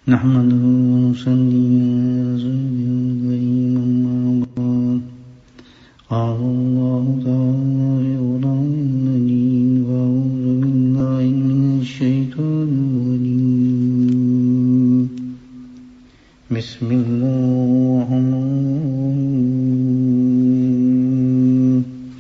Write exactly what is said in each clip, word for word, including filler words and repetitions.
نحمده ونصلي على رسوله الكريم أما بعد قال الله تعالى في قرآن المجيد وأعوذ بالله من الشيطان الرجيم بسم الله الرحمن الرحيم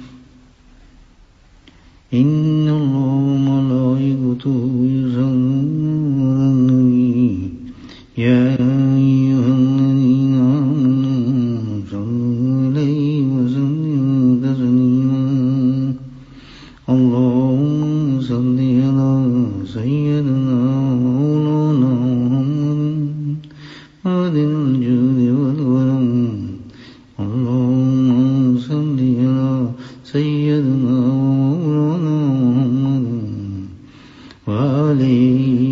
إن الله وملائكته يصلون على النبي يا أيها الذين آمنوا صلوا عليه وسلموا تسليما اللهم صل على سيدنا مولانا محمد هادي الجود والكرم اللهم صل على سيدنا مولانا محمد وآله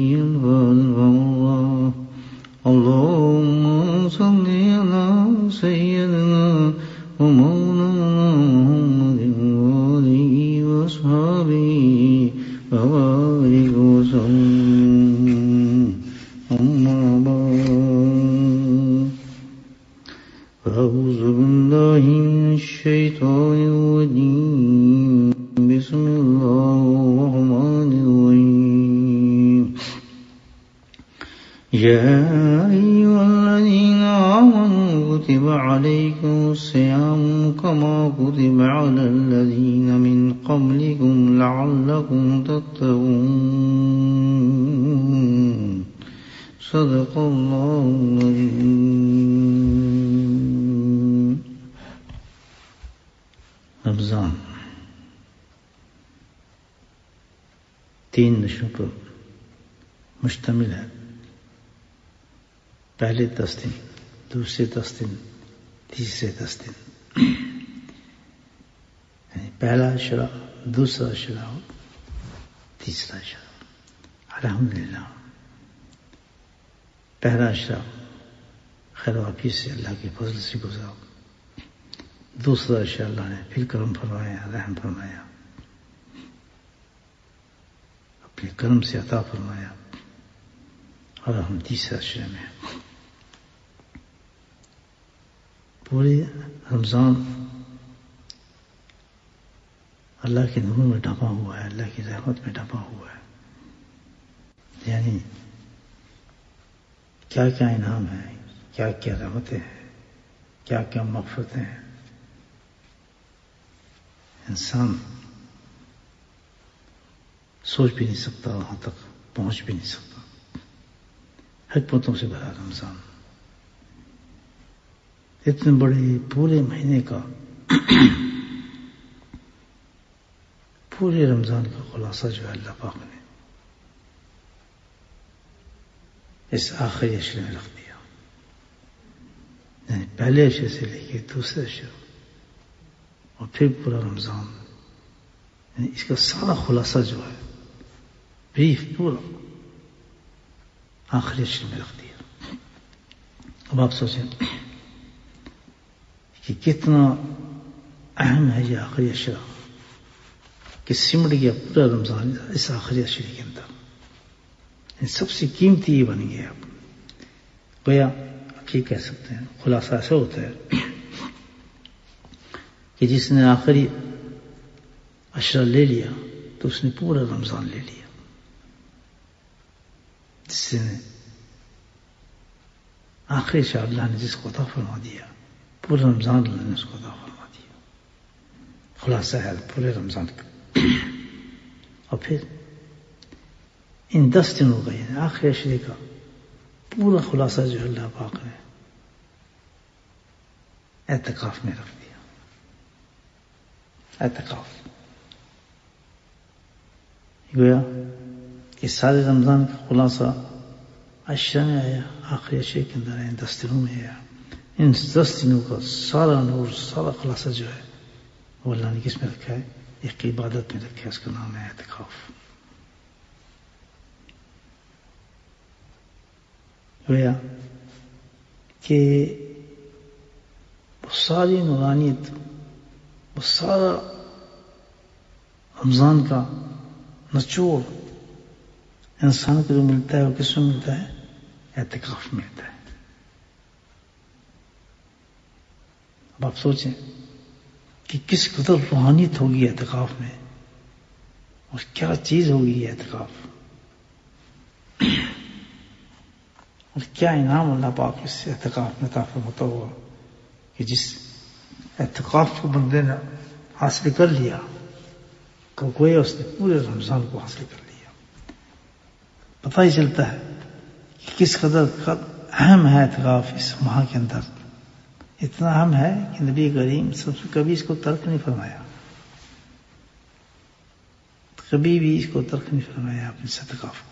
الفاضل اللهم صل على سيدنا ومولانا محمد وآله وأصحابه وبارك وسلم أما بعد أعوذ بالله من الشيطان الرجيم بسم الله الرحمن الرحيم يا أيها الذين آمنوا كتب عليكم الصيام كما كتب على الذين من قبلكم لعلكم تتقون صدق الله العظيم. رمضان تین نشوں پر مشتمل ہے. پہلے دس دن، دوسرے دس دن، تیسرے دس دن. پہلا عشرہ، دوسرا عشرہ، تیسرا عشرہ. الحمدللہ پہلا عشرہ خیر واپی سے اللہ کے فضل سے گزرا. دوسرا عشرہ اللہ نے پھر کرم فرمایا، رحم فرمایا، اپنے کرم سے عطا فرمایا، اور ہم تیسرے عشرے میں. پورے رمضان اللہ کے نور میں ڈھپا ہوا ہے، اللہ کی رحمت میں ڈھپا ہوا ہے. یعنی کیا کیا انعام ہے، کیا کیا رحمتیں ہیں، کیا کیا مغفرتیں ہیں. انسان سوچ بھی نہیں سکتا، وہاں تک پہنچ بھی نہیں سکتا. حکمتوں سے بھرا رمضان، اتنے بڑے پورے مہینے کا پورے رمضان کا خلاصہ جو ہے اللہ پاک نے اس آخری عشرے میں رکھ دیا. یعنی پہلے عشرے سے لے کے دوسرے عشرے اور پھر پورا رمضان، یعنی اس کا سارا خلاصہ جو ہے بریف پورا آخری عشرے میں رکھ دیا. اب آپ سوچیں کہ کتنا اہم ہے یہ آخری عشرہ کہ سمٹ گیا پورا رمضان اس آخری عشرے کے اندر. سب سے قیمتی یہ بن گیا. گویا آپ یہ کہہ سکتے ہیں خلاصہ ایسا ہوتا ہے کہ جس نے آخری عشرہ لے لیا تو اس نے پورا رمضان لے لیا. جس نے آخری عشرہ اللہ نے جس کو عطا فرما دیا، پورا رمضان اللہ نے اس کو عطا فرما دیا. خلاصہ ہے پورے رمضان کا. اور پھر ان دس دنوں کا یعنی آخری عشرے کا پورا خلاصہ جو اللہ پاک نے اعتکاف میں رکھ دیا. اعتکاف گویا کہ سارے رمضان کا خلاصہ عشرہ میں آیا، آخری عشرے کے اندر آیا، دس دنوں میں آیا. ان دس دنوں کا سارا نور، سارا خلاصہ جو ہے وہ اللہ نے کس میں رکھا ہے؟ ایک عبادت میں رکھا ہے، اس کا نام ہے اعتکاف. گویا کہ وہ ساری نورانیت، وہ سارا رمضان کا نچوڑ انسان کو جو ملتا ہے وہ کس میں ملتا ہے؟ اعتکاف ملتا ہے. اب آپ سوچیں کہ کس قدر روحانیت ہوگی اعتکاف میں اور کیا چیز ہوگی اعتکاف اور کیا انعام اللہ پاک اس اعتکاف میں عطا فرماتا ہوا کہ جس اعتکاف کو بندے نے حاصل کر لیا کہ گویا اس نے پورے رمضان کو حاصل کر لیا. پتہ ہی چلتا ہے کہ کس قدر اہم ہے اعتکاف اس ماہ کے اندر. اتنا اہم ہے کہ نبی کریم سب سے کبھی اس کو ترک نہیں فرمایا, کبھی بھی اس کو ترک نہیں فرمایا اپنے اعتکاف کو.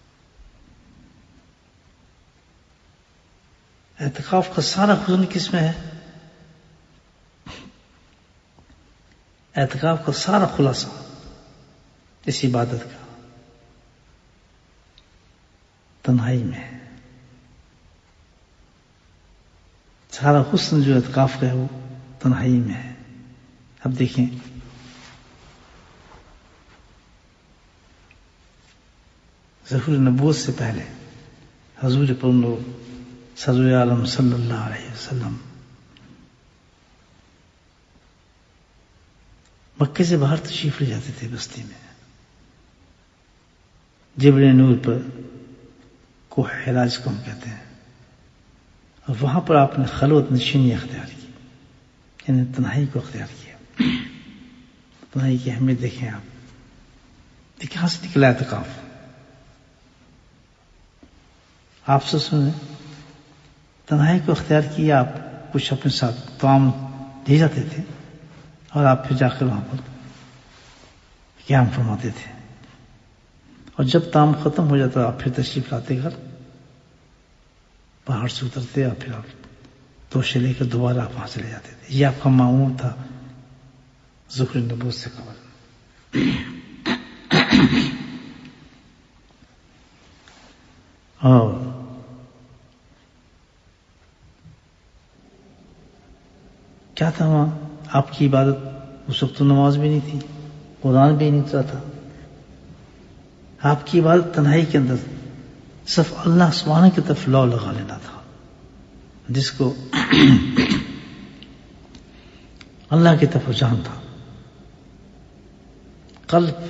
اعتکاف کا سارا حسن کس میں ہے؟ اعتکاف کا سارا خلاصہ اس عبادت کا تنہائی میں ہے. سارا حسن جو اعتکاف کا ہے وہ تنہائی میں ہے. اب دیکھیں ظہور نبوت سے پہلے حضور پر سرور عالم صلی اللہ علیہ وسلم مکے سے باہر تشریف لے جاتے تھے بستی میں. جبل نور پر کوہ حرا جس کو ہم کہتے ہیں, اور وہاں پر آپ نے خلوت نشینی اختیار کی, یعنی تنہائی کو اختیار کیا. تنہائی کی اہمیت دیکھیں آپ, دیکھیں کہاں سے نکلا اعتکاف. آپ سے سنیں, تنہائی کو اختیار کیا, آپ کچھ اپنے ساتھ کام لے جاتے تھے اور آپ پھر جا کر وہاں پر قیام فرماتے تھے, اور جب تام ختم ہو جاتا آپ پھر تشریف لاتے گھر, پہاڑ سے اترتے اور پھر آپ توشے لے کر دوبارہ آپ وہاں چلے جاتے تھے. یہ آپ کا معمول تھا ظہور نبوت سے قبل. اور کیا تھا وہاں آپ کی عبادت؟ اس وقت تو نماز بھی نہیں تھی, قرآن بھی نہیں اترا تھا. آپ کی عبادت تنہائی کے اندر صرف اللہ سبحانہ کی طرف لو لگا لینا تھا, جس کو اللہ کی طرف رجحان تھا. قلب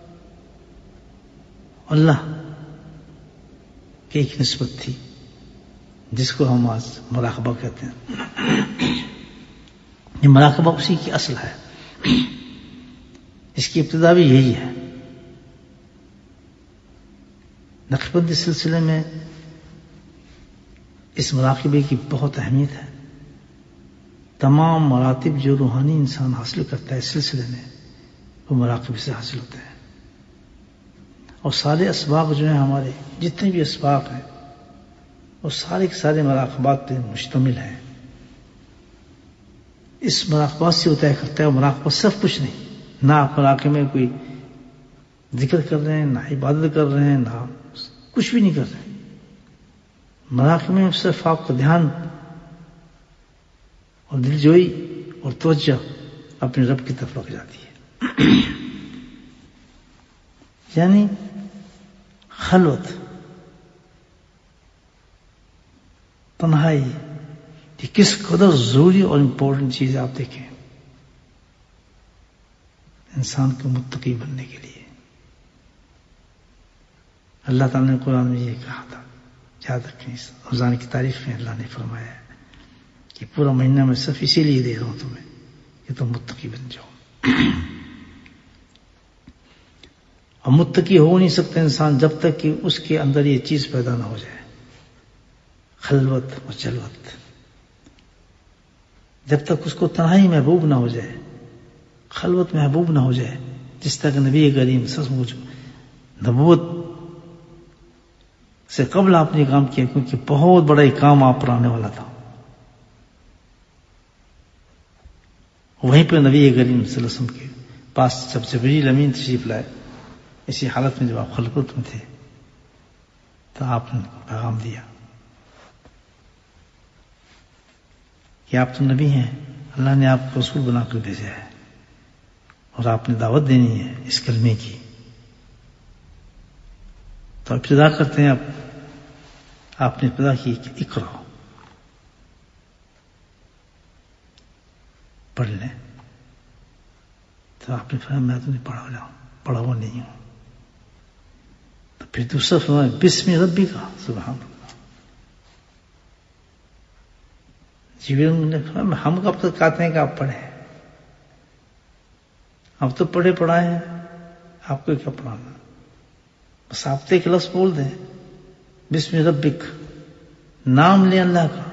اللہ کی ایک نسبت تھی جس کو ہم آج مراقبہ کہتے ہیں. یہ مراقبہ اسی کی اصل ہے, اس کی ابتدا بھی یہی ہے. نقشبندی سلسلے میں اس مراقبے کی بہت اہمیت ہے. تمام مراتب جو روحانی انسان حاصل کرتا ہے اس سلسلے میں وہ مراقبے سے حاصل ہوتے ہیں. اور سارے اسباق جو ہیں, ہمارے جتنے بھی اسباق ہیں وہ سارے کے سارے مراقبات پہ مشتمل ہیں. اس مراقبات سے وہ طے کرتا ہے. مراقبہ صرف کچھ نہیں, نہ آپ مراقبے میں کوئی ذکر کر رہے ہیں, نہ عبادت کر رہے ہیں, نہ کچھ بھی نہیں کر رہے. مراقبے میں صرف آپ کا دھیان اور دل جوئی اور توجہ اپنے رب کی طرف رکھ جاتی ہے. یعنی خلوت, تنہائی, یہ کس قدر ضروری اور امپورٹنٹ چیز ہے. آپ دیکھیں انسان کو متقی بننے کے لیے اللہ تعالیٰ نے قرآن میں یہ کہا تھا, یاد رکھیں, اس رمضان کی تعریف میں اللہ نے فرمایا ہے کہ پورا مہینہ میں صرف اسی لیے دے رہا ہوں تمہیں کہ تم متقی بن جاؤ. اور متقی ہو نہیں سکتا انسان جب تک کہ اس کے اندر یہ چیز پیدا نہ ہو جائے, خلوت اور جلوت. جب تک اس کو تنہائی محبوب نہ ہو جائے, خلوت محبوب نہ ہو جائے, جس طرح نبی کریم سچ مچ نبوت سے قبل آپ نے کام کیا, کیونکہ بہت بڑا ایک کام آپ پر آنے والا تھا. وہیں پہ نبی کریم صلی اللہ علیہ وسلم کے پاس جب جبریل امین تشریف لائے, اسی حالت میں جب آپ خلوت میں تھے, تو آپ نے پیغام دیا کہ آپ تو نبی ہیں, اللہ نے آپ کو رسول بنا کر بھیجا ہے اور آپ نے دعوت دینی ہے اس کلمے کی. تو ابتدا کرتے ہیں آپ آپ نے پیدا کی کہ اقرا، پڑھ لیں، تو آپ نے فرمایا میں تو نہیں پڑھا ہوا پڑھا ہوا نہیں ہوں. تو پھر دوسرا فرمایا بسم ربی کا، سبحان اللہ. جبریل نے فرمایا ہم کب تک کہتے ہیں کہ آپ پڑھیں، اب تو پڑھے پڑھائے ہیں، آپ کو کیا پڑھانا، بس آپ تو ایک لفظ بول دیں بسم ربک، نام لیں اللہ کا،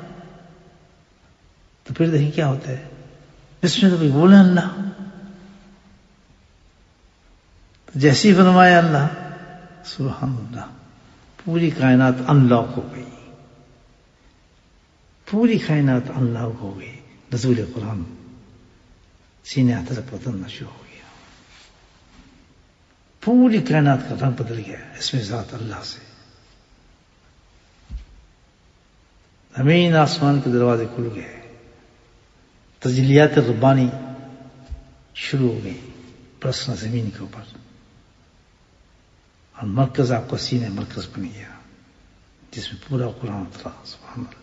تو پھر دیکھیں کیا ہوتا ہے. بسم ربک بولیں اللہ، جیسے ہی فرمایا اللہ، سبحان اللہ، پوری کائنات انلاک ہو گئی، پوری کائنات انلاک ہو گئی. نزول قرآن سینے ہاتھ سے بدلنا شروع ہو گیا، پوری کائنات کا رنگ بدل گیا اس میں ذات اللہ سے. زمین آسمان کے دروازے کھل گئے، تجلیات ربانی شروع ہو گئی برسنا زمین کے اوپر، اور مرکز آپ کا سینہ مرکز بن گیا جس میں پورا قرآن اترا. سبحان اللہ.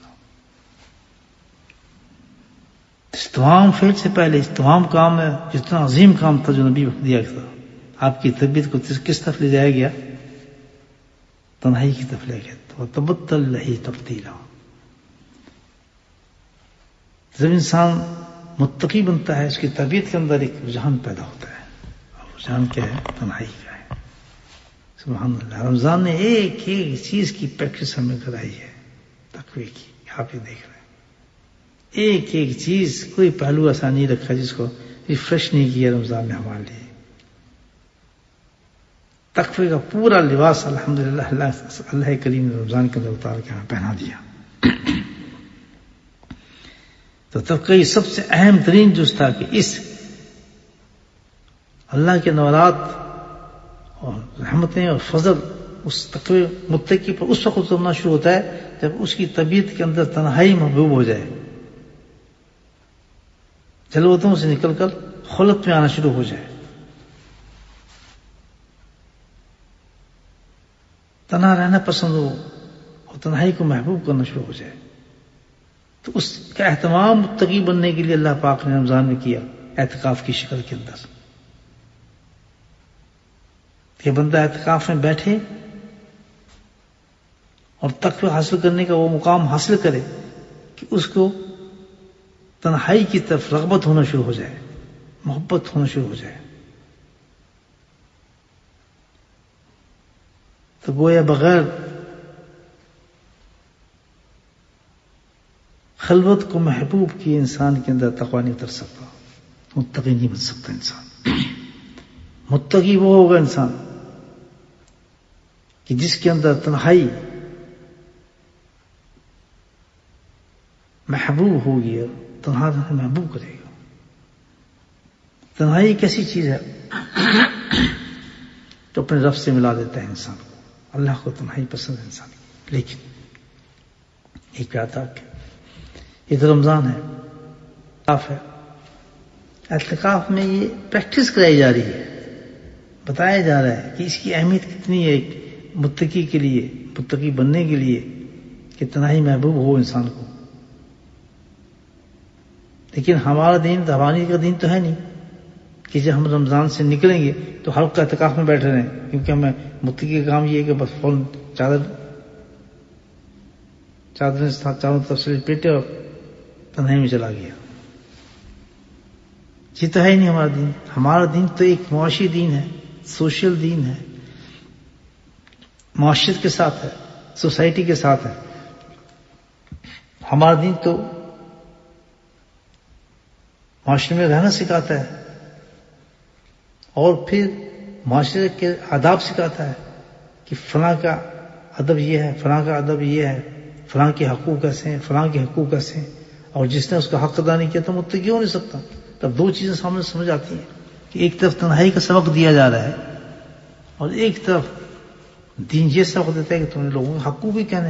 اس تمام فیل سے پہلے اس تمام کام میں جتنا عظیم کام تھا جو نبی وقت دیا تھا، آپ کی طبیعت کو کس طرف لے جایا گیا؟ تنہائی کی طرف لے گیا. تو تبتل لہی تبدیلا. جب انسان متقی بنتا ہے اس کی طبیعت کے اندر ایک رجحان پیدا ہوتا ہے، اور رجحان کیا ہے؟ تنہائی کا ہے. سبحان اللہ. رمضان نے ایک ایک چیز کی پریکٹس ہمیں کرائی ہے، تقوی کی. آپ یہ دیکھ رہے ہیں ایک ایک چیز، کوئی پہلو ایسا نہیں رکھا جس کو ریفریش نہیں کیا رمضان نے ہمارے لیے. تقوی کا پورا لباس الحمدللہ اللہ اللہ کریم نے رمضان کے اندر اتار کے ہمیں پہنا دیا. تو تقوی سب سے اہم ترین جز تھا کہ اس اللہ کے نورات اور رحمتیں اور فضل اس تقوی متقی پر اس وقت اترنا شروع ہوتا ہے جب اس کی طبیعت کے اندر تنہائی محبوب ہو جائے، جلوتوں سے نکل کر خلوت میں آنا شروع ہو جائے، تنہا رہنا پسند ہو اور تنہائی کو محبوب کرنا شروع ہو جائے. تو اس کا اہتمام متقی بننے کے لیے اللہ پاک نے رمضان میں کیا اعتکاف کی شکل کے اندر، کہ بندہ اعتکاف میں بیٹھے اور تقوی حاصل کرنے کا وہ مقام حاصل کرے کہ اس کو تنہائی کی طرف رغبت ہونا شروع ہو جائے، محبت ہونا شروع ہو جائے. تو گویا بغیر خلوت کو محبوب کی انسان کے اندر تقوی نہیں اتر سکتا، متقی نہیں بن سکتا انسان. متقی وہ ہوگا انسان کہ جس کے اندر تنہائی محبوب ہوگی اور تنہا محبوب کرے گا. تنہائی ایک ایسی چیز ہے تو اپنے رب سے ملا دیتا ہے انسان کو. اللہ کو تنہائی پسند ہے انسان کی. لیکن ایک بات ہے کہ یہ تو رمضان ہے، اعتکاف ہے. اعتکاف میں یہ پریکٹس کرائی جا رہی ہے، بتایا جا رہا ہے کہ اس کی اہمیت کتنی ہے ایک متقی کے لیے، متقی بننے کے لیے کہ تنہائی محبوب ہو انسان کو. لیکن ہمارا دین روانی کا دین تو ہے نہیں کہ جب ہم رمضان سے نکلیں گے تو حلقہ اعتکاف میں بیٹھ رہے ہیں، کیونکہ ہمیں متقی کا کام یہ ہے کہ بس فوراً چادر چادر چاروں طرف سے لپیٹے اور تنہائی میں چلا گیا. یہ تو ہے ہی نہیں ہمارا دین. ہمارا دین تو ایک معاشی دین ہے، سوشل دین ہے، معاشرت کے ساتھ ہے، سوسائٹی کے ساتھ ہے. ہمارا دین تو معاشرے میں رہنا سکھاتا ہے اور پھر معاشرے کے آداب سکھاتا ہے کہ فلاں کا ادب یہ ہے، فلاں کا ادب یہ ہے، فلاں کے حقوق ایسے ہیں، فلاں کے حقوق ایسے ہیں، اور جس نے اس کا حق ادا نہیں کیا تو متقی ہو نہیں سکتا. تب دو چیزیں سامنے سمجھ آتی ہیں کہ ایک طرف تنہائی کا سبق دیا جا رہا ہے اور ایک طرف دین یہ سبق دیتا ہے کہ تم نے لوگوں کے حقوق بھی کہنے.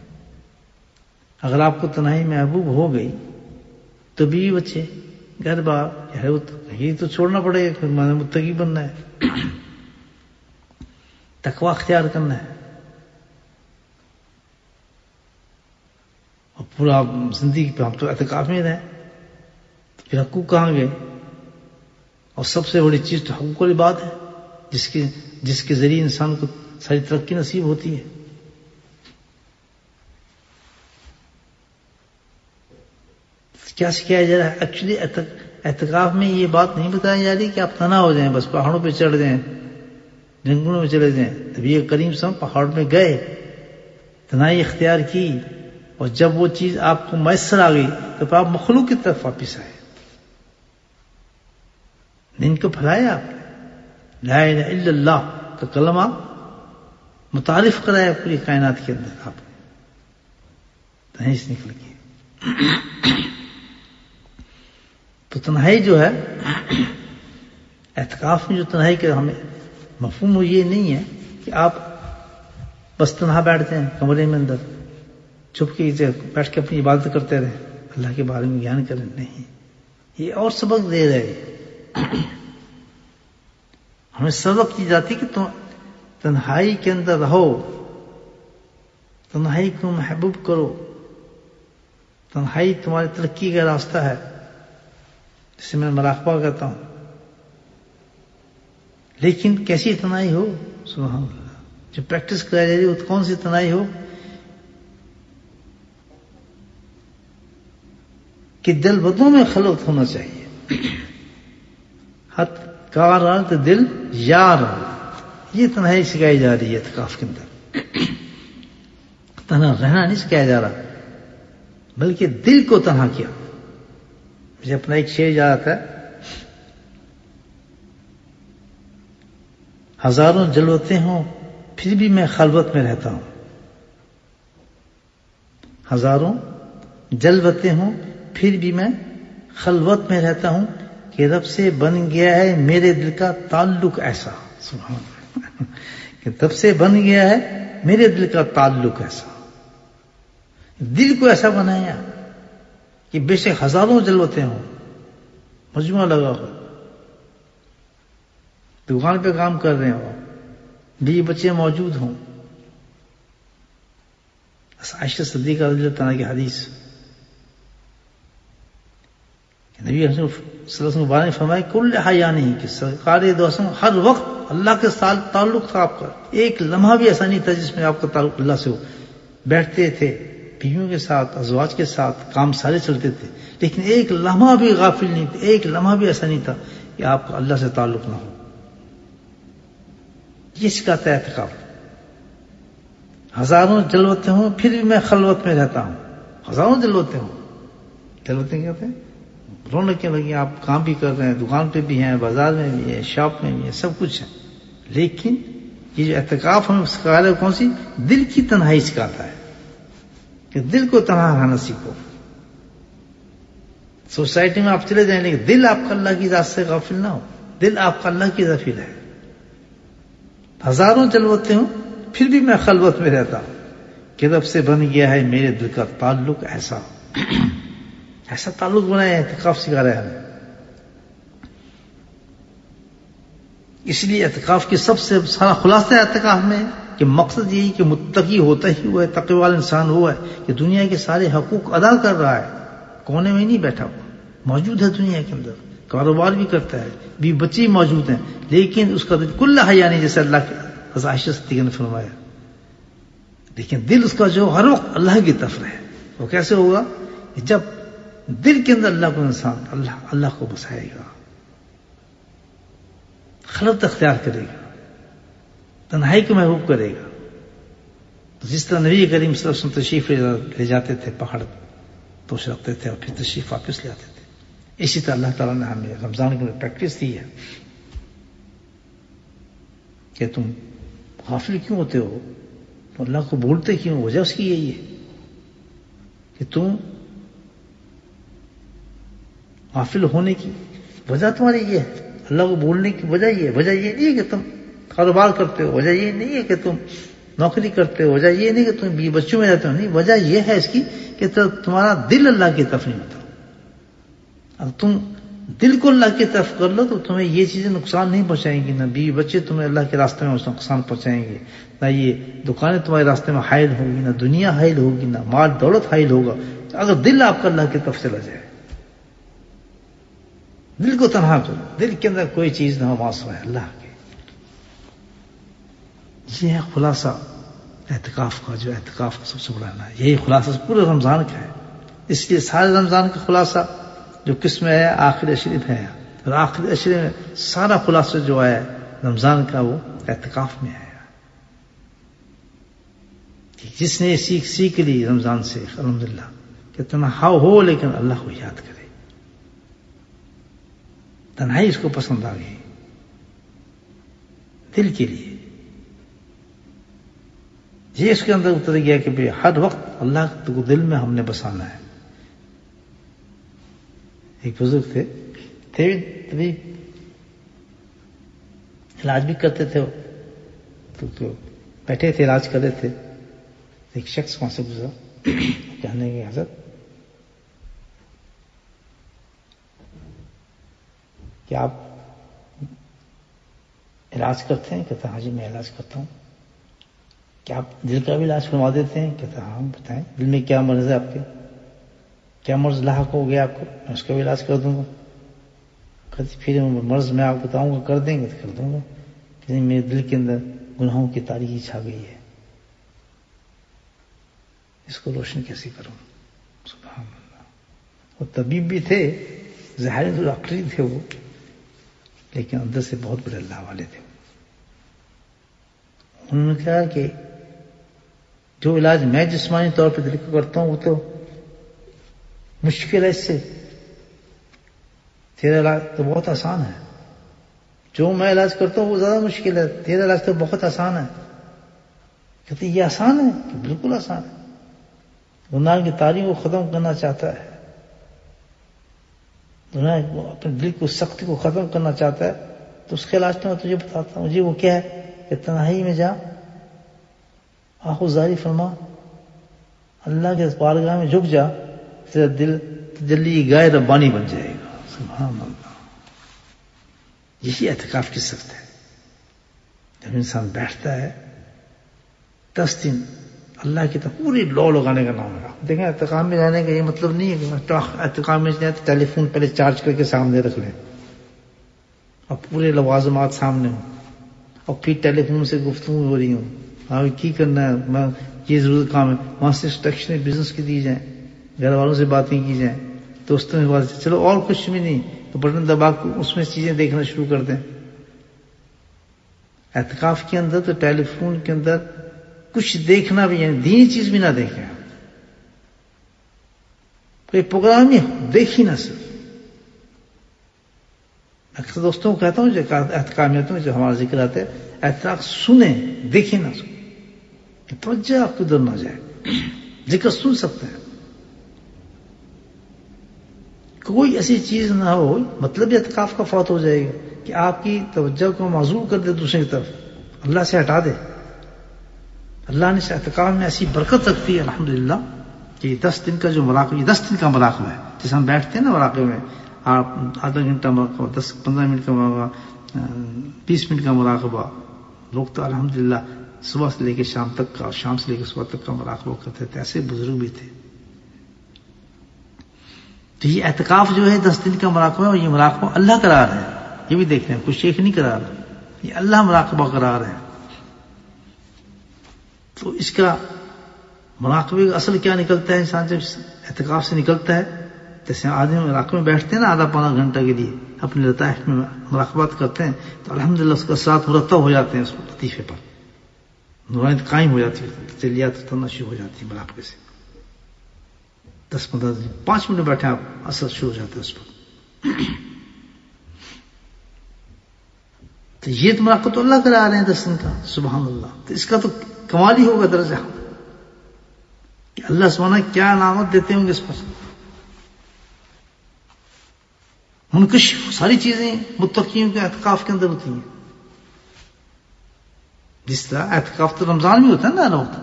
اگر آپ کو تنہائی محبوب ہو گئی تو بیوی بچے گھر بار یہ تو چھوڑنا پڑے گا، پھر میں نے متقی بننا ہے، تقوی اختیار کرنا ہے. پورا زندگی پہ ہم تو اعتکاف میں رہے، تو پھر حقوق کہاں گئے؟ اور سب سے بڑی چیز تو حقوق العباد ہے، جس کے جس کے ذریعے انسان کو ساری ترقی نصیب ہوتی ہے۔ کیا سکھایا جا رہا ہے؟ ایکچولی اعتکاف میں یہ بات نہیں بتائی جا رہی کہ آپ تنہا ہو جائیں، بس پہاڑوں پہ چڑھ جائیں، جنگلوں میں چلے جائیں۔ نبی کریم صلی اللہ علیہ وسلم پہاڑ میں گئے، تنہائی اختیار کی، اور جب وہ چیز آپ کو میسر آ گئی تو پھر آپ مخلوق کی طرف واپس آئے، دین کو پھیلایا، آپ نے لا الہ الا اللہ کا کلمہ متعارف کرایا پوری کائنات کے اندر، آپ تنہائی سے نکل گئے۔ تو تنہائی جو ہے، اعتکاف میں جو تنہائی کا ہمیں مفہوم ہو، یہ نہیں ہے کہ آپ بس تنہا بیٹھتے ہیں کمرے میں اندر چپ کے بیٹھ کے اپنی عبادت کرتے رہے، اللہ کے بارے میں گیان کریں، نہیں، یہ اور سبق دے رہے۔ ہمیں سبق دی جاتی کہ تم تنہائی کے اندر رہو، تنہائی کو محبوب کرو، تنہائی تمہاری ترقی کا راستہ ہے، جسے میں مراقبہ کرتا ہوں۔ لیکن کیسی تنہائی ہو؟ سبحان اللہ، جو پریکٹس کرائی جا رہی ہے وہ کون سی تنہائی ہو کہ دل بدوں میں خلوت ہونا چاہیے، حت کار تو دل یار، یہ تنہائی سکھائی جا رہی ہے اعتکاف کے اندر۔ تنہا رہنا نہیں سکھایا جا رہا، بلکہ دل کو تنہا کیا۔ مجھے اپنا ایک شعر یاد آتا ہے، ہزاروں جلوتیں ہوں پھر بھی میں خلوت میں رہتا ہوں، ہزاروں جلوتیں ہوں پھر بھی میں خلوت میں رہتا ہوں، کہ رب سے بن گیا ہے میرے دل کا تعلق ایسا، سبحان اللہ، کہ رب سے بن گیا ہے میرے دل کا تعلق ایسا۔ دل کو ایسا بنایا کہ بے شک ہزاروں جلوتیں ہوں، مجموعہ لگا ہو، دکان پہ کام کر رہے ہوں، بیوی بچے موجود ہوں۔ عائشہ صدیقہ رضی اللہ عنہا کی حدیث، نبی صلی اللہ علیہ وسلم نے فرمایا کل حیانی کہ سرکار دو عالم ہر وقت اللہ کے ساتھ تعلق تھا آپ کا، ایک لمحہ بھی ایسا نہیں تھا جس میں آپ کا تعلق اللہ سے ہو۔ بیٹھتے تھے بیویوں کے ساتھ، ازواج کے ساتھ، کام سارے چلتے تھے، لیکن ایک لمحہ بھی غافل نہیں تھے، ایک لمحہ بھی ایسا نہیں تھا کہ آپ کا اللہ سے تعلق نہ ہو۔ یہ سکھاتا ہے اعتکاف۔ ہزاروں جلوتیں ہوں پھر بھی میں خلوت میں رہتا ہوں، ہزاروں جلوتیں ہوں، جلوتیں کہتے ہیں رونقیں لگی، آپ کام بھی کر رہے ہیں، دکان پہ بھی ہیں، بازار میں بھی ہے، شاپ میں بھی ہے، سب کچھ ہے، لیکن یہ جو اعتکاف ہمیں سکھا رہا ہے کون سی؟ دل کی تنہائی سکھاتا ہے کہ دل کو تنہا رہنا سیکھو۔ سوسائٹی میں آپ چلے جائیں لیکن دل آپ کا اللہ کی ذات سے غافل نہ ہو، دل آپ کا اللہ کی غافل ہے۔ ہزاروں جلوتیں ہوں پھر بھی میں خلوت میں رہتا ہوں، کہ رب سے بن گیا ہے میرے دل کا تعلق ایسا، ایسا تعلق بنایا ہے، اعتکاف سکھا رہا ہے ہمیں۔ اس لیے اعتکاف کی سب سے سارا خلاصہ اعتکاف میں کہ مقصد یہی کہ متقی ہوتا ہی ہوا ہے، تقوی والا انسان ہوا ہے کہ دنیا کے سارے حقوق ادا کر رہا ہے، کونے میں نہیں بیٹھا ہوا، موجود ہے دنیا کے اندر، کاروبار بھی کرتا ہے، بھی بچے موجود ہیں، لیکن اس کا دل کل حیانی، جیسے اللہ کے عائشہ صدیقہ نے فرمایا، لیکن دل اس کا جو ہر وقت اللہ کی طرف رہے۔ وہ کیسے ہوگا؟ کہ جب دل کے اندر اللہ کو انسان اللہ اللہ کو بسائے گا، خلوت اختیار کرے گا، تنہائی کو محبوب کرے گا۔ جس طرح نبی کریم صلی اللہ علیہ وسلم تشریف لے جاتے تھے پہاڑ توش رکھتے تھے اور پھر تشریف واپس لے آتے تھے، اسی طرح اللہ تعالیٰ نے ہمیں رمضان کی پریکٹس دی ہے کہ تم غافل کیوں ہوتے ہو، تو اللہ کو بھولتے کیوں؟ وجہ اس کی یہی ہے کہ تم غافل ہونے کی وجہ تمہاری یہ ہے، اللہ کو بھولنے کی وجہ یہ ہے۔ وجہ یہ نہیں ہے کہ تم کاروبار کرتے ہو، وجہ یہ نہیں ہے کہ تم نوکری کرتے ہو، وجہ یہ نہیں کہ تم بیوی بچوں میں رہتے ہو، نہیں، وجہ یہ ہے اس کی کہ تمہارا دل اللہ کی طرف نہیں ہوتا۔ اب تم دل کو اللہ کی طرف کر لو تو تمہیں یہ چیزیں نقصان نہیں پہنچائیں گی، نہ بیوی بچے تمہیں اللہ کے راستے میں نقصان پہنچائیں گے، نہ یہ دکانیں تمہارے راستے میں حائل ہوگی، نہ دنیا حائل ہوگی، نہ مال دولت حائل ہوگا، اگر دل آپ کا اللہ کی طرف چلا جائے، دل کو تنہا کرو، دل کے اندر کوئی چیز نہ ہو مع سوائے اللہ کے. یہ ہے خلاصہ اعتکاف کا، جو اعتکاف کا سب سے بڑا ہے. یہی خلاصہ پورے رمضان کا ہے. اس لیے سارے رمضان کا خلاصہ جو قسم ہے آخر عشرے ہے، اور آخر عشرے میں سارا خلاصہ جو ہے رمضان کا وہ اعتکاف میں ہے. جس نے سیکھ سیکھ لی رمضان سے الحمدللہ کہ تنہا ہو لیکن اللہ کو یاد کرے، تنہائی اس کو پسند آ گئی دل کے لیے. یہ اس کے اندر اتر گیا کہ بھئی ہر وقت اللہ کو دل میں ہم نے بسانا ہے. ایک بزرگ تھے تھے بھی علاج بھی کرتے تھے، تو بیٹھے تھے علاج کر رہے تھے، ایک شخص وہاں سے گزرا، کہنے کے حضرت کیا آپ علاج کرتے ہیں؟ کہتا ہاں جی میں علاج کرتا ہوں. کیا آپ دل کا بھی علاج فرما دیتے ہیں؟ کہتا ہاں بتائیں دل میں کیا مرض ہے آپ کے، کیا مرض لاحق ہو گیا آپ کو، میں اس کا بھی علاج کر دوں گا. کہتے پھر مرض میں آپ بتاؤں گا کر دیں گے تو کر دوں گا، لیکن میرے دل کے اندر گناہوں کی تاریکی چھا گئی ہے، اس کو روشن کیسے کروں. سبحان اللہ. وہ طبیب بھی تھے، ظاہر ڈاکٹری تھے وہ، لیکن اندر سے بہت بڑے اللہ والے تھے. انہوں نے کہا کہ جو علاج میں جسمانی طور پہ دل کو کرتا ہوں وہ تو مشکل ہے، اس سے تیرا علاج تو بہت آسان ہے. جو میں علاج کرتا ہوں وہ زیادہ مشکل ہے، تیرا علاج تو بہت آسان ہے. کہتے یہ آسان ہے کہ بالکل آسان ہے. گناہ کی تاریخ کو ختم کرنا چاہتا ہے، گناہ اپنے دل کو سختی کو ختم کرنا چاہتا ہے، تو اس کے علاج تو میں تجھے بتاتا ہوں. جی وہ کیا ہے کہ تنہائی میں جا، آنکھوں زاری فرما، اللہ کے بارگاہ میں جھک جا، تیرا دل تجلی گائے ربانی بن جائے گا. سبحان اللہ. یہی اعتکاف کی صفت ہے. جب انسان بیٹھتا ہے دس دن اللہ کی طرف پوری لو لگانے کا نام ہے. دیکھیں اعتکاف میں رہنے کا یہ مطلب نہیں ہے کہ میں اعتکاف میں جائیں تو ٹیلی فون پہلے چارج کر کے سامنے رکھ لیں اور پورے لوازمات سامنے ہوں، اور پھر ٹیلی فون سے گفتگو ہو رہی ہوں، ہاں کی کرنا ہے، میں یہ ضرور کام ہے، وہاں سے انسٹرکشن بزنس کی دی جائیں، گھر والوں سے باتیں کی جائیں، دوستوں سے بات، چلو اور کچھ بھی نہیں تو بٹن دبا کے اس میں چیزیں دیکھنا شروع کر دیں. اعتکاف کے اندر تو ٹیلی فون کے اندر کچھ دیکھنا بھی، یعنی دینی چیز بھی نہ دیکھیں، کوئی پروگرام نہیں دیکھی نہ. صرف اکثر دوستوں کو کہتا ہوں جو اعتکاف میں جو ہمارا ذکر آتا ہے، اعتکاف سنیں، دیکھیں نہ سنیں، توجہ آپ کو ادھر نہ جائے. ذکر سن سکتے ہیں، کوئی ایسی چیز نہ ہو، مطلب اعتکاف کا فوت ہو جائے گا کہ آپ کی توجہ کو معزول کر دے دوسرے کی طرف، اللہ سے ہٹا دے. اللہ نے اس اعتکاف میں ایسی برکت رکھتی ہے الحمدللہ کہ دس دن کا جو مراقبہ، یہ دس دن کا مراقبہ ہے. جیسے ہم بیٹھتے ہیں نا مراقبے میں، آپ آدھا گھنٹہ مراقبہ، دس پندرہ منٹ کا مراقبہ، بیس منٹ کا مراقبہ. لوگ تو الحمدللہ صبح سے لے کے شام تک کا اور شام سے لے کے صبح تک کا مراقبہ کرتے تھے. ایسے بزرگ بھی تھے. تو یہ اعتکاف جو ہے دس دن کا مراقبہ ہے، اور یہ مراقبہ اللہ کرا رہے ہیں. یہ بھی دیکھ رہے ہیں، کوئی شیخ نہیں کرا رہا، یہ اللہ مراقبہ کرا رہے ہیں. تو اس کا مراقبے کا اصل کیا نکلتا ہے؟ انسان جب اعتکاف سے نکلتا ہے، جیسے آدمی مراقبے میں بیٹھتے ہیں نا آدھا پونا گھنٹہ کے لیے، اپنے لطائف میں مراقبات کرتے ہیں، تو الحمدللہ اس کا ساتھ مرتب ہو جاتے ہیں اس لطیفے پر، نورانیت قائم ہو جاتی ہے، تجلیات اترنا شروع ہو جاتی ہے مراقبے سے. دس پندرہ دن پانچ منٹ بیٹھے آپ اثر شروع ہو جاتا ہے اس پر. تو یہ تو مراقبہ تو اللہ کرا رہے ہیں دس دن کا. سبحان اللہ. تو اس کا تو کمال ہی ہوگا درجہ کہ اللہ سبحانہ کیا علامت دیتے ہوں گے اس پر. منکشف ساری چیزیں متقیوں کے اعتکاف کے اندر ہوتی ہیں. جس طرح اعتکاف تو رمضان میں ہوتا ہے نا ہر وقت،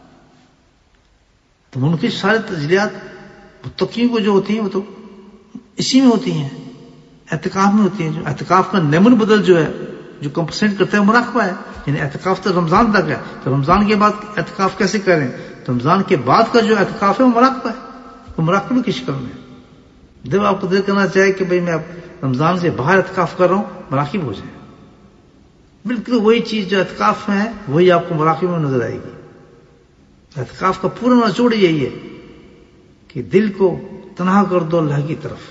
تو منکشف سارے تجلیات متقیوں کو جو ہوتی ہیں وہ تو اسی میں ہوتی ہیں، اعتکاف میں ہوتی ہیں. جو اعتکاف کا نعم البدل جو ہے، جو کمپنسیٹ کرتا ہے مراقبہ ہے. یعنی اعتکاف تو رمضان تک ہے، تو رمضان کے بعد اعتکاف کیسے کریں؟ رمضان کے بعد کا جو اعتکاف ہے وہ مراقبہ ہے. تو مراقبے کی شکل میں. جب آپ کو دل کرنا چاہے کہ بھئی میں اب رمضان سے باہر اعتکاف کر رہا ہوں، مراقب ہو جائے. بالکل وہی چیز جو اعتکاف میں ہے وہی آپ کو مراقبے میں نظر آئے گی. اعتکاف کا پورا نچوڑ یہی ہے کہ دل کو تنہا کر دو اللہ کی طرف.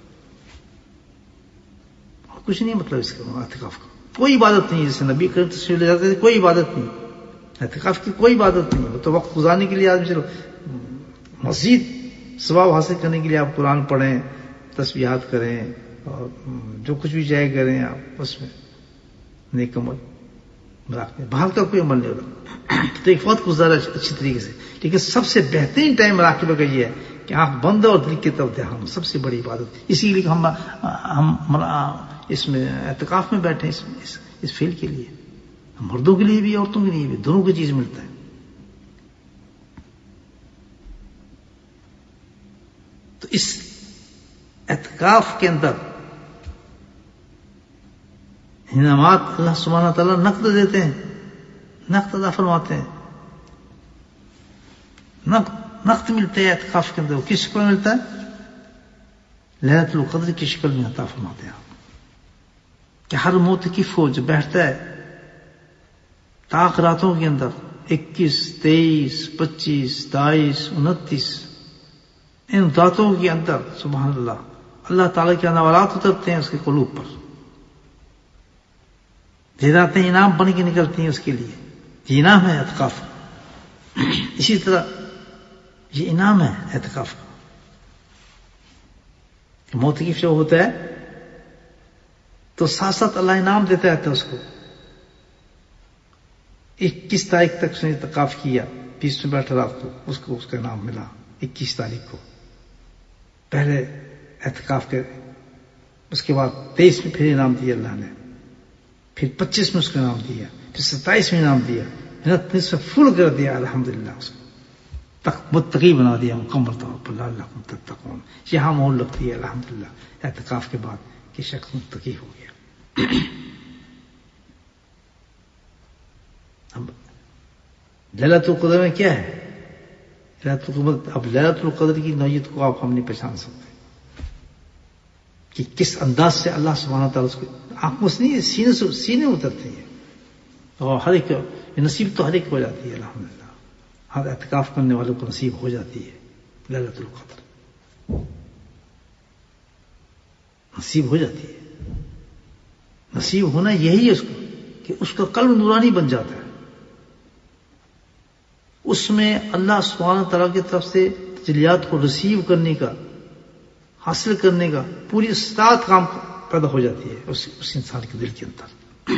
اور کچھ نہیں مطلب اس کا اعتکاف کا. کوئی عبادت نہیں، جیسے نبی کریم تشریف لے جاتے تھے، کوئی عبادت نہیں. اعتکاف کی کوئی عبادت نہیں. وہ تو وقت گزارنے کے لیے آدمی چلو مزید ثواب حاصل کرنے کے لیے آپ قرآن پڑھیں، تسبیحات کریں اور جو کچھ بھی چاہے کریں آپ، اس میں نیک عمل مراقبے. باہر کا کوئی عمل نہیں ہوتا. تو ایک وقت گزارا اچھی طریقے سے. لیکن سب سے بہترین ٹائم مراقبے کا یہ ہے کہ آنکھ بند اور دل کی طرف دھیان، سب سے بڑی عبادت. اسی لیے ہم ہم اس میں اعتکاف میں بیٹھے اس اس, اس فیل کے لیے. مردوں کے لیے بھی عورتوں کے لیے بھی، دونوں کی چیز ملتا ہے. تو اس اعتکاف کے اندر انعامات اللہ سبحانہ تعالیٰ نقد دیتے ہیں، نقد عطا فرماتے ہیں. نقد نقد ملتے ہیں اعتکاف کے اندر. وہ کس شکل میں ملتا ہے؟ لیلۃ القدر کی شکل میں عطا فرماتے ہیں آپ. کہ ہر معتکف ہو جو بیٹھتا ہے طاق راتوں کے اندر، اکیس، تیئیس، پچیس، بائیس، انتیس، ان راتوں کے اندر سبحان اللہ اللہ تعالیٰ کے انوارات اترتے ہیں اس کے قلوب پر. جناتیں انعام بن کے نکلتی ہیں اس کے لیے. یہ انعام ہے اعتکاف. اسی طرح یہ انعام ہے اعتکاف کا. معتکف جو ہوتا ہے تو ساتھ ساتھ اللہ انعام دیتا رہتا ہے اس کو. اکیس تاریخ تک اس نے اعتکاف کیا، بیس میں بیٹھا رات کو، اس کو اس کا انعام ملا. اکیس تاریخ کو پہلے اعتکاف کے، اس کے بعد تیئیس میں پھر انعام دیا اللہ نے، پھر پچیس میں اس کو انعام دیا، پھر ستائیس میں انعام دیا، انتیس میں فل کر دیا الحمدللہ. اس کو تک متقی بنا دیا مکمل طور پر. لعلکم تتقون. یہاں مہر لگتی ہے الحمدللہ اعتکاف کے بعد کہ شخص متقی ہو گیا. اب لیلۃ القدر میں کیا ہے؟ لیلۃ القدر، اب لیلۃ القدر کی نوعیت کو آپ ہم نہیں پہچان سکتے کہ کس انداز سے اللہ سبحانہ تعالیٰ اس کو آنکھوں سے نہیں، سینے سے سینے اترتی ہے. اور ہر ایک نصیب تو ہر ایک ہو جاتی ہے الحمدللہ. ہر اعتکاف کرنے والوں کو نصیب ہو جاتی ہے لیلۃ القدر، نصیب ہو جاتی ہے. نصیب ہونا یہی ہے اس کو کہ اس کا قلب نورانی بن جاتا ہے. اس میں اللہ سبحانہ تعالیٰ کی طرف سے تجلیات کو ریسیو کرنے کا، حاصل کرنے کا پوری استطاعت کام پیدا ہو جاتی ہے اس, اس انسان کے دل کے اندر.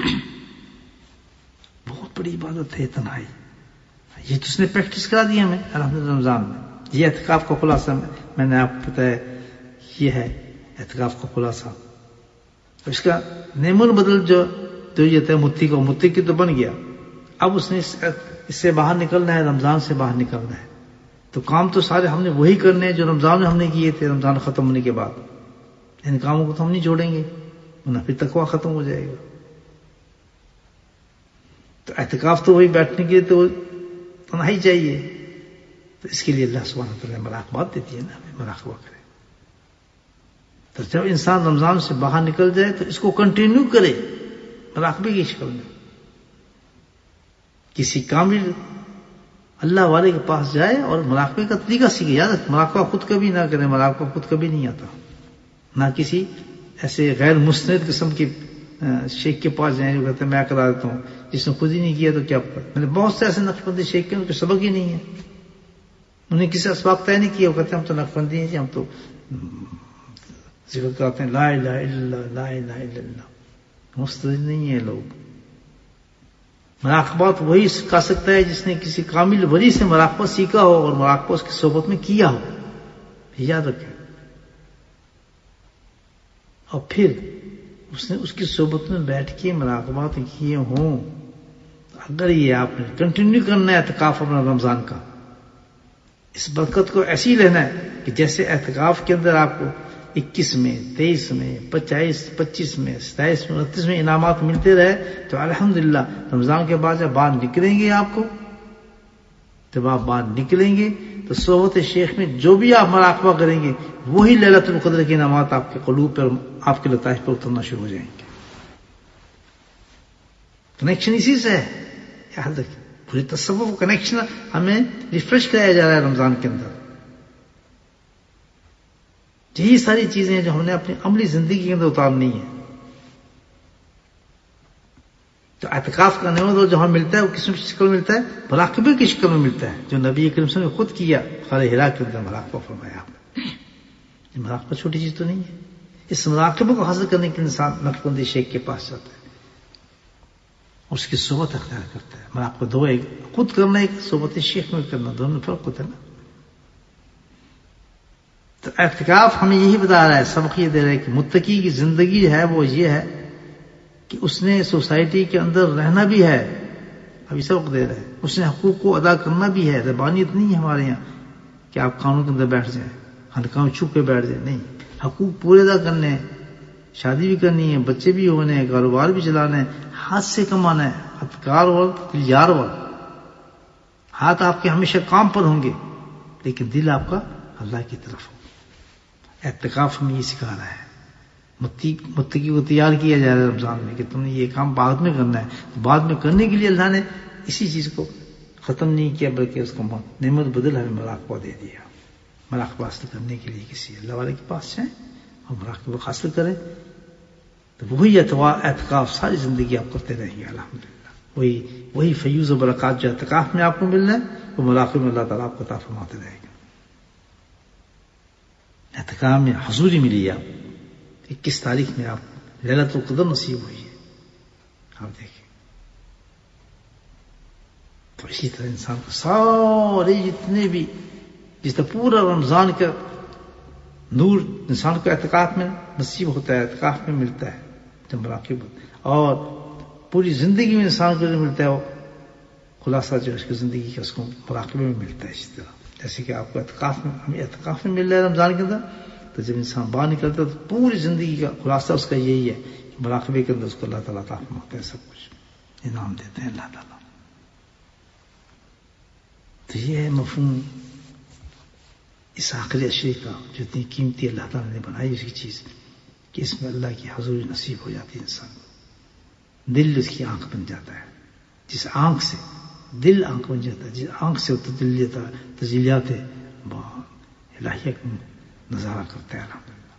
بہت بڑی عبادت ہے تنہائی. یہ تو اس نے پریکٹس کرا دی ہمیں الحمدللہ رمضان میں. یہ اعتکاف کا خلاصہ میں نے آپ کو بتایا، یہ ہے اعتکاف کا خلاصہ. اس کا نعم البدل جو جو یہ تھا متی کو، متی کی تو بن گیا. اب اس نے اس سے باہر نکلنا ہے، رمضان سے باہر نکلنا ہے. تو کام تو سارے ہم نے وہی کرنے ہیں جو رمضان میں ہم نے کیے تھے. رمضان ختم ہونے کے بعد ان کاموں کو تو ہم نہیں چھوڑیں گے، ورنہ پھر تقویٰ ختم ہو جائے گا. تو اعتکاف تو وہی بیٹھنے کے لیے تو تنہائی چاہیے. تو اس کے لیے اللہ سبحانہ وتعالیٰ مراقبات دیتی ہے نا، ہمیں مراقبہ کرے. تو جب انسان رمضان سے باہر نکل جائے تو اس کو کنٹینیو کرے مراقبے کی شکل میں. کسی کامل اللہ والے کے پاس جائے اور مراقبے کا طریقہ سیکھے. یاد مراقبہ خود کبھی نہ کرے، مراقبہ خود کبھی نہیں آتا. نہ کسی ایسے غیر مستند قسم کے شیخ کے پاس جائیں جو کہتے ہیں میں کرا دیتا ہوں، جس نے خود ہی نہیں کیا تو کیا پتا. میں نے بہت سے ایسے نقشبندی شیخ کے ان کے سبق ہی نہیں ہے، انہیں کسی اسباق طے نہیں کیا. وہ کہتے ہیں ہم تو نقشبندی ہیں جی، ہم تو ذکر کرتے ہیں لا الہ الا اللہ، لا الہ الا اللہ. مستند نہیں ہے لوگ. مراقبات وہی سکھا سکتا ہے جس نے کسی کامل ولی سے مراقبہ سیکھا ہو اور مراقبہ اس کی صحبت میں کیا ہو. یاد رکھیں. اور پھر اس نے اس کی صحبت میں بیٹھ کے مراقبات کیے ہوں. اگر یہ آپ نے کنٹینیو کرنا ہے اعتکاف اپنا رمضان کا، اس برکت کو ایسی لینا ہے کہ جیسے اعتکاف کے اندر آپ کو اکیس میں، تیئیس میں، پچائیس پچیس میں، ستائیس میں، انتیس میں انعامات ملتے رہے، تو الحمدللہ رمضان کے بعد جب باہر نکلیں گے آپ کو، جب آپ باہر نکلیں گے تو صحبت شیخ میں جو بھی آپ مراقبہ کریں گے وہی لیلۃ القدر کی نعمات آپ کے قلوب پر آپ کے لطائف پر اترنا شروع ہو جائیں گے. کنیکشن اسی سے ہے. یاد رکھیں پوری تصوف کنیکشن ہمیں ریفریش کرایا جا رہا ہے رمضان کے اندر. یہی ساری چیزیں ہیں جو ہم نے اپنی عملی زندگی کے اندر اتارنی ہے. تو اعتکاف کا نعمت جو ہمیں ملتا ہے وہ کس شکل میں ملتا ہے؟ مراقبے کی شکل میں ملتا ہے جو نبی کریم صلی اللہ علیہ وسلم نے خود کیا. غار حرا کے اندر مراقبہ فرمایا. یہ مراقبہ چھوٹی چیز تو نہیں ہے. اس مراقبے کو حاصل کرنے کے انسان نقشبندی شیخ کے پاس جاتا ہے, اس کی صحبت اختیار کرتا ہے. مراقبہ دو ایک خود کرنا, ایک صحبت شیخ میں کرنا, دونوں میں فرق ہوتا ہے نا. تو اعتکاف ہمیں یہی بتا رہا ہے, سبق یہ دے رہا ہے کہ متقی کی زندگی جو ہے وہ یہ ہے کہ اس نے سوسائٹی کے اندر رہنا بھی ہے. ابھی سبق دے رہا ہے اس نے حقوق کو ادا کرنا بھی ہے. ربانیت نہیں ہے ہمارے یہاں کہ آپ قانون کے اندر بیٹھ جائیں, خانقاہ چھپ کے بیٹھ جائیں. نہیں, حقوق پورے ادا کرنے ہیں. شادی بھی کرنی ہے, بچے بھی ہونے ہیں, کاروبار بھی چلانا ہے, ہاتھ سے کمانا ہے. ہتھکار اور دلیار اور ہاتھ آپ کے ہمیشہ کام پر ہوں گے لیکن دل آپ کا اللہ کی طرف ہو. اعتکاف ہمیں یہ سکھا رہا ہے. متقی کو تیار کیا جا رہا ہے رمضان میں کہ تم نے یہ کام بعد میں کرنا ہے. بعد میں کرنے کے لیے اللہ نے اسی چیز کو ختم نہیں کیا بلکہ اس کو نعمت بدل ہمیں مراقبہ دے دیا. مراقبہ حاصل کرنے کے لیے کسی اللہ والے کے پاس جائیں اور مراقبہ حاصل کریں تو وہی اعتکاف ساری زندگی آپ کرتے رہیں گے الحمدللہ. وہی وہی فیوز و برکات جو اعتکاف میں آپ کو مل رہا ہے وہ مراقبے میں اللہ تعالیٰ آپ کو عطا فرماتے رہے گا. اعتکاف میں حضوری ملی آپ. اکیس تاریخ میں آپ لیلۃ القدر نصیب ہوئی ہے. آپ دیکھیں تو اسی طرح انسان کو سارے جتنے بھی جس طرح پورا رمضان کا نور انسان کو اعتکاف میں نصیب ہوتا ہے, اعتکاف میں ملتا ہے جب مراقب, اور پوری زندگی میں انسان کو جو ملتا ہے وہ خلاصہ جو اس کی زندگی کا اس کو مراقبے میں ملتا ہے. اسی طرح جیسے کہ آپ کو اعتکاف میں ہمیں اعتکاف میں مل رہا ہے رمضان کے اندر, تو جب انسان باہر نکلتا ہے تو پوری زندگی کا خلاصہ اس کا یہی ہے کہ مراقبے کے اندر اس کو اللہ تعالیٰ عطا فرماتا ہے, سب کچھ انعام دیتے ہیں اللہ تعالیٰ. تو یہ ہے مفہوم اس آخری اشرے کا جو اتنی قیمتی اللہ تعالیٰ نے بنائی اس کی چیز کہ اس میں اللہ کی حضوری نصیب ہو جاتی ہے انسان کو. دل اس کی آنکھ بن جاتا ہے. جس آنکھ سے دل آنکھ بن جاتا ہے, جس آنکھ سے تجلیات الہیہ کا نظارہ کرتا ہے الحمدللہ.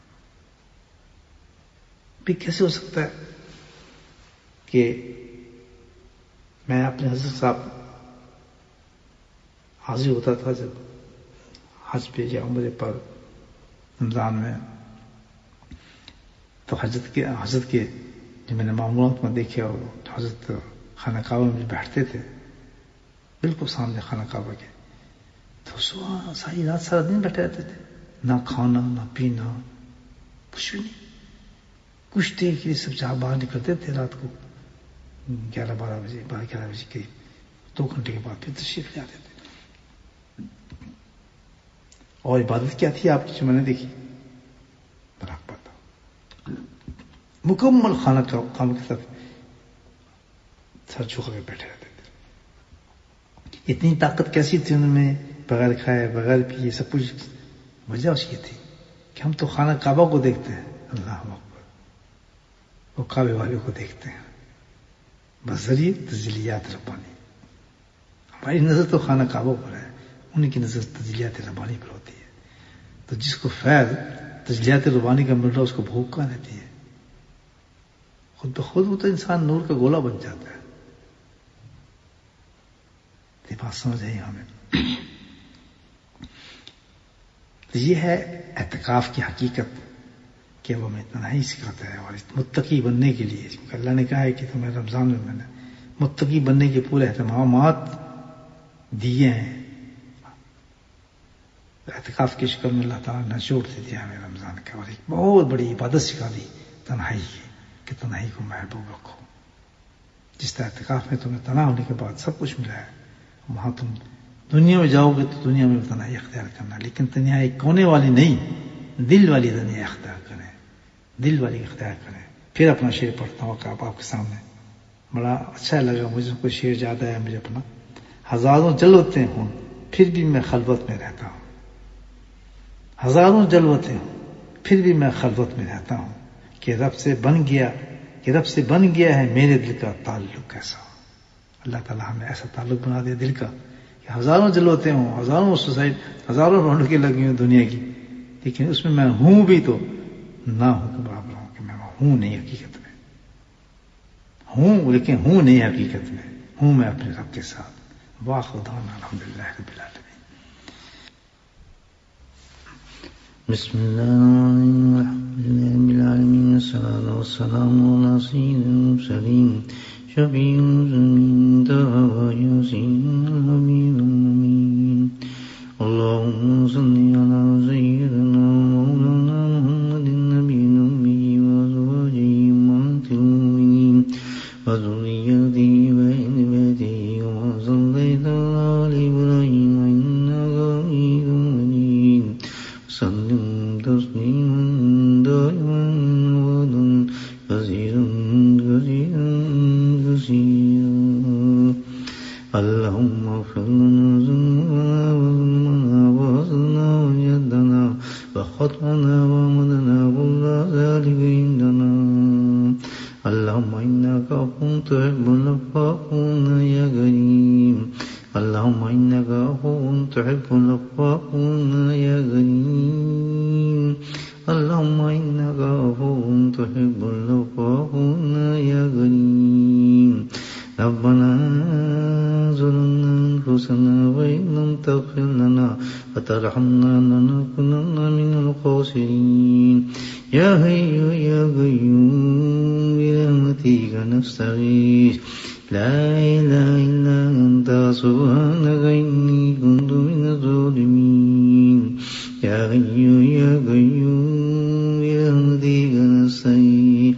بھی کیسے ہو سکتا ہے کہ میں اپنے حضرت صاحب حاضر ہوتا تھا جب حج پہ یا عمرے پر رمضان میں, تو حضرت کے حضرت کے جو میں نے معمولات میں دیکھے اور حضرت خانہ کعبہ میں بیٹھتے تھے بالکل سامنے خانہ کعبہ کے, تو صبح ساری رات سارا دن بیٹھے رہتے تھے, نہ کھانا نہ پینا کچھ بھی نہیں. کچھ دیر کے لیے سب جہاں باہر نکلتے تھے رات کو گیارہ بارہ بجے بارہ گیارہ بجے کے دو گھنٹے کے بعد پھر تشریف لے آتے تھے. اور عبادت کیا تھی آپ کی جو میں نے دیکھی, مراقبہ تھا مکمل. خانہ کا خانہ کے ساتھ سر جھکا کے بیٹھے رہتے تھے. اتنی طاقت کیسی تھی ان میں, بغیر کھائے بغیر پیے سب کچھ. وجہ اس کی تھی کہ ہم تو خانہ کعبہ کو دیکھتے ہیں, اللہ اکبر, وہ کعبے والے کو دیکھتے ہیں بذریعہ تجلیات ربانی. ہماری نظر تو خانہ کعبہ پر ہے, ان کی نظر تجلیات ربانی پر ہوتی ہے. تو جس کو فیض تجلیات ربانی کا مل رہا اس کو بھوک کہاں رہتی ہے, خود بخود وہ تو انسان نور کا گولا بن جاتا ہے. یہ بات سمجھ آئی ہمیں. تو یہ ہے اعتکاف کی حقیقت کہ وہ ہمیں تنہائی سکھاتا ہے. اور متقی بننے کے لیے اللہ نے کہا ہے کہ تمہیں رمضان میں میں نے متقی بننے کے پورے اہتمامات دیے ہیں. اعتکاف کی شکل میں اللہ تعالیٰ نے جوڑ دے دیا ہمیں رمضان کا, اور ایک بہت بڑی عبادت سکھا دی تنہائی کی کہ تنہائی کو محبوب رکھو. جس طرح اعتکاف میں تمہیں تنہا ہونے کے بعد سب کچھ ملا ہے, وہاں تم دنیا میں جاؤ گے تو دنیا میں تنہائی اختیار کرنا, لیکن تنہائی کونے والی نہیں, دل والی تنہائی اختیار کریں, دل والی اختیار کریں. پھر اپنا شعر پڑھتا ہوں کہ آپ آپ کے سامنے بڑا اچھا لگا مجھے, کوئی شعر یاد آیا مجھے اپنا. ہزاروں جلوتے ہوں फिर भी मैं खलवत में रहता हूं। हजारों जलवतें हूं, फिर भी मैं खलवत में रहता हूं कि रब से बन गया कि रब से बन गया है मेरे दिल का ताल्लुक कैसा। अल्लाह ताला हमें ऐसा ताल्लुक बना दे दिल का कि हजारों जलवतें हों, हजारों सोसाइटी, हजारों रौनकें लगी हों दुनिया की, लेकिन उसमें मैं हूं भी तो ना हूं के बराबर हूं कि मैं हूं नहीं हकीकत में। हूं लेकिन हूं नहीं हकीकत में, हूं मैं अपने रब के साथ। वाह खुदा अल्हम्दुलिल्लाह रब्बिल आलमीन। बिस्मिल्लाहिर्रहमानिर्रहीम, अस्सलातु वस्सलामु अला सय्यिदिल मुरसलीन, शफीउल मुज़निबीन, तहा यासीन हबीबुल अमीन। अल्लाहुम्मा सल्लि अला सय्यिदिना मौलाना मुहम्मदिन नबिय्यिल उम्मी व अज़वाजिहि उम्महातिल मुमिनीन व ज़ुर्रिय्यतिहि व अहलि बैतिहि कमा सल्लैता अला आलि इब्राहीम इन्नका हमीदुम मजीद। सल्लिम तस्लीमन दाइमन अबदन कसीरन कसीरन कसीरा। अल्लाहुम्मा इग़फिर लना ज़ुनूबना व हज़लना व जद्दना व ख़तअना व अमदना कुल्ला ज़ालिका इंदना। अल्लाहुम्मा इन्नका अफ़्वुन तुहिब्बुल अफ़्वा फ़अफ़्वना या करीम। अल्लाहुम्मा इन्नका अफ़्वुन तुहिब्बुल अफ़्वा फ़अफ़्वना या करीम। अल्लाहुम्मा इन्नका अफ़्वुन तुहिब्बुल अफ़्वा फ़अफ़्वना या करीम। रब्बना ज़लमना अनफुसना व इन लम तग़फिर लना व तरहमना लनकुनन्ना मिनल ख़ासिरीन। या हय्यु या क़य्यूम बिरहमतिका नस्तगीथ। ला इलाहा इल्ला अंता सुब्हानका इन्नी कुन्तु मिनज़ ज़ालिमीन। या हय्यु या क़य्यूम बिरहमतिका नस्तगीथ।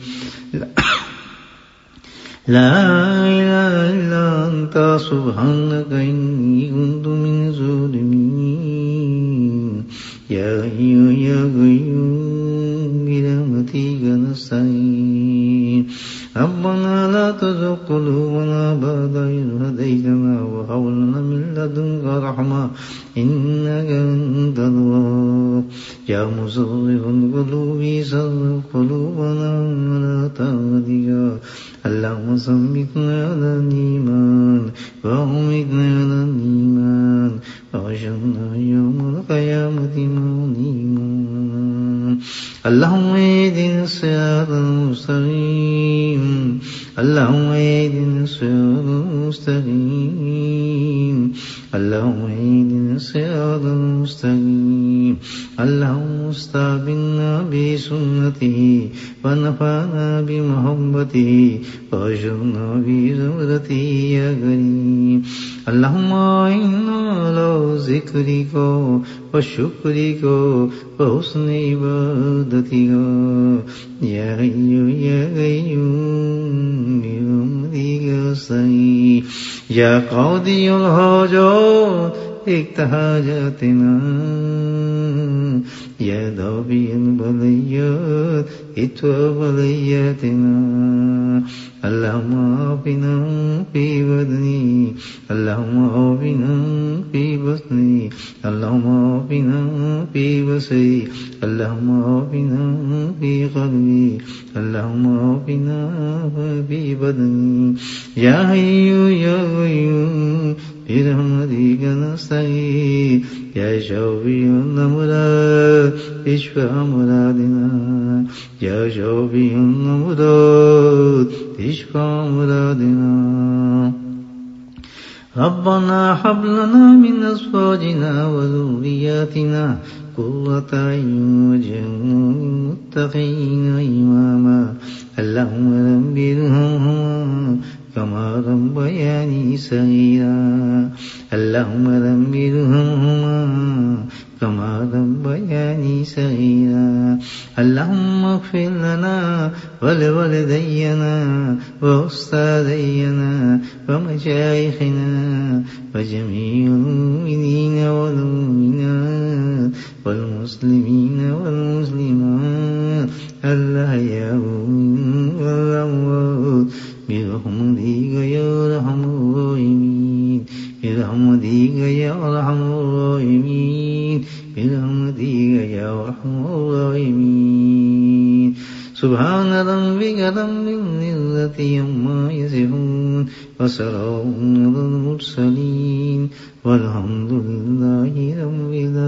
ला इलाहा इल्ला अंता सुब्हानका इन्नी कुन्तु मिनज़ ज़ालिमीन। या हय्यु या क़य्यूम बिरहमतिका नस्तगीथ। रब्बना ला तुज़िग़ क़ुलूबना बअद इज़ हदय्तना व हब लना मिन लदुनका रहमा इन्नका अंतल वहाब। या मुसर्रिफ़ल क़ुलूबि सर्रिफ़ क़ुलूबना अला ताअतिका। अल्लाहुम्मा सब्बितना अलल ईमान व अमितना अलल ईमान व अहशुरना यौमल क़ियामति मअल ईमान। अल्लाहुम्मा इहदिना सिरातल मुस्तक़ीम। अल्लाहुम्मा इहदिना सिरातल मुस्तक़ीम। अल्लाहुम्मा इहदिना सिरातल मुस्तक़ीम। अल्लाहुम्मा इस्तबिना बिसुन्नतिही व नफ़अना बिमुहब्बतिही व अहशुरना फी ज़ुमरतिही या करीम। अल्लाहुम्मा इन्ना अला ज़िक्रिका व शुक्रिका व हुस्नि इबादतिका। या हय्यु या क़य्यूम बिरहमतिका नस्तगीथ। या क़ादियल हाजात इक़्दि हाजतना। या दाफ़िअल बलय्यात इद्फ़अ बलय्यातना। अल्लाहुम्मा आफ़िना फ़ी बदनी। अल्लाहुम्मा आफ़िना फ़ी बस्नी। अल्लाहुम्मा आफ़िना फ़ी बसरी। अल्लाहुम्मा आफ़िना फ़ी क़ल्बी। अल्लाहुम्मा आफ़िना फ़ी बदनी। या हय्यु या क़य्यूम बिरहमतिका नस्तगीथ। या शाफ़िअल अमराद इश्फ़अ मुरादना। या शाफ़िअल अमराद इश्फ़अ मुरादना। रब्बना हब लना मिन अज़वाजिना व ज़ुर्रिय्यतिना क़ुर्रता अय्युन वज'alना लिल्मुत्तक़ीना इमामा। अल्लाहुम्मा रब्बिरहमहुमा कमा रब्बयानी सग़ीरा। अल्लाहुम्मा रब्बिरहमहुमा कमा रब्बयानी सग़ीरा। अल्लाहुम्मा इग़फिर लना व लिवालिदैना व उस्तादैना व मशाइख़िना व जमीइल मुमिनीना वल मुमिनात वल मुस्लिमीना वल मुस्लिमात अल-अहया'i मिन्हुम वल अमवात बिरहमतिका या अरहमर राहिमीन। बिरहमतिका या अरहमर برحمتك يا أرحم الراحمين. سبحان ربك رب العزة عما يصفون وسلام على المرسلين والحمد لله رب العالمين.